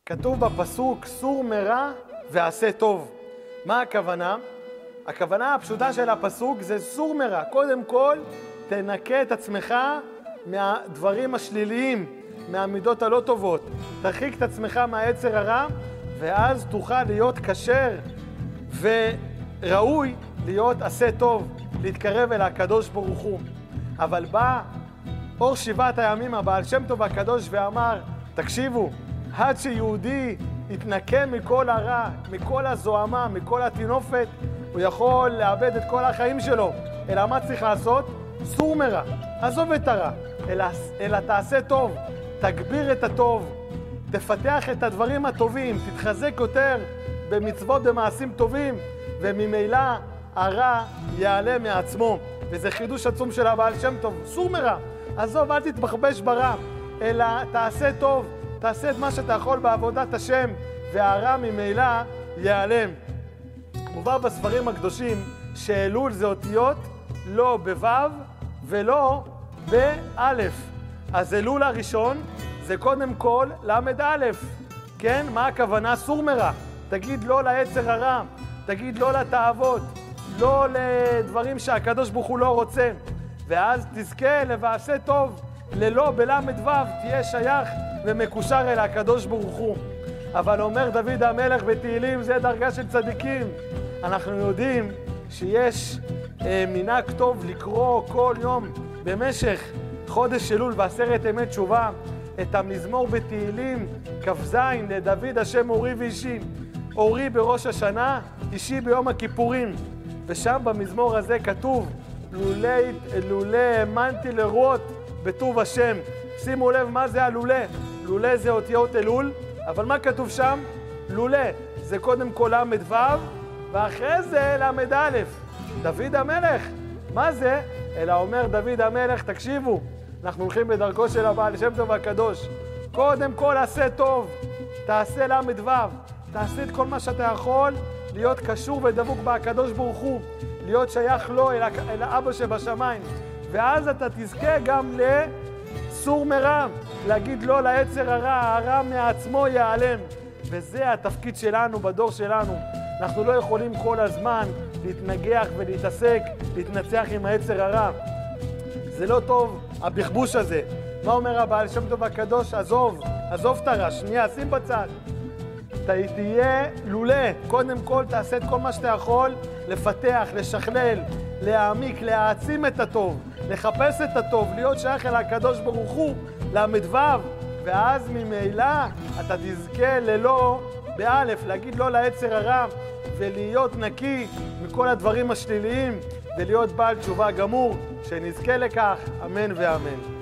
כתוב בפסוק, סור מרע ועשה טוב. מה הכוונה? הכוונה הפשוטה של הפסוק זה סור מרע. קודם כל, תנקה את עצמך מהדברים השליליים, מהמידות הלא טובות. תרחיק את עצמך מהיצר הרע, ואז תוכל להיות כשר וראוי להיות עשה טוב, להתקרב אל הקדוש ברוך הוא. אבל בא אור שבעת הימים הבעל שם טוב הקדוש ואמר, תקשיבו, עד שיהודי יתנקה מכל הרע, מכל הזוהמה, מכל התינופת, הוא יכול לאבד את כל החיים שלו. אלא מה צריך לעשות? סור מרע, עזוב את הרע, אלא תעשה טוב, תגביר את הטוב, תפתח את הדברים הטובים, תתחזק יותר במצוות במעשים טובים, וממילא הרע יעלה מעצמו. וזה חידוש עצום של הבעל שם טוב. סור מרע, עזוב, אל תתבחבש ברע, אלא תעשה טוב, תעשה את מה שאתה יכול בעבודת השם, והרע ממילא ייעלם. מובא בספרים הקדושים שאלול זה אותיות לא בו' ולא באלף. אז אלול הראשון זה קודם כל למד א', כן? מה הכוונה? סור מרע. תגיד לא ליצר הרע, תגיד לא לתאוות, לא לדברים שהקדוש ברוך הוא לא רוצה, ואז תזכה לבעשה טוב, ללא בלמד ו', תהיה שייך ומקושר אל הקדוש ברוך הוא. אבל אומר דוד המלך בתהילים, זה דרגה של צדיקים. אנחנו יודעים שיש מנהג טוב לקרוא כל יום במשך חודש אלול ועשרת ימי תשובה את המזמור בתהילים כ"ז לדוד השם אורי ואישי. אורי בראש השנה, אישי ביום הכיפורים. ושם במזמור הזה כתוב, לולא האמנתי לראות בטוב השם. שימו לב מה זה הלולא. לולא זה אותיות אלול, אבל מה כתוב שם? לולא זה קודם כל למד ו' ואחרי זה למד א'. דוד המלך, מה זה? אלא אומר דוד המלך, תקשיבו, אנחנו הולכים בדרכו של הבעל שם טוב הקדוש. קודם כל עשה טוב, תעשה למד ו', תעשה את כל מה שאתה יכול, להיות קשור ודבוק בהקדוש ברוך הוא, להיות שייך לו אל האבא שבשמיים, ואז אתה תזכה גם לסור מרע, להגיד לא ליצר הרע, הרע מעצמו ייעלם. וזה התפקיד שלנו בדור שלנו. אנחנו לא יכולים כל הזמן להתנגח ולהתעסק, להתנצח עם היצר הרע. זה לא טוב, הבחבוש הזה. מה אומר הבעל שם טוב הקדוש? עזוב את הרע, שנייה, שים בצד. תהיה לולא, קודם כל תעשה את כל מה שאתה יכול, לפתח, לשכלל, להעמיק, להעצים את הטוב, לחפש את הטוב, להיות שייך אל הקדוש ברוך הוא, למד ו', ואז ממילא אתה תזכה ללא באלף, להגיד לא ליצר הרע, ולהיות נקי מכל הדברים השליליים, ולהיות בעל תשובה גמור, שנזכה לכך, אמן ואמן.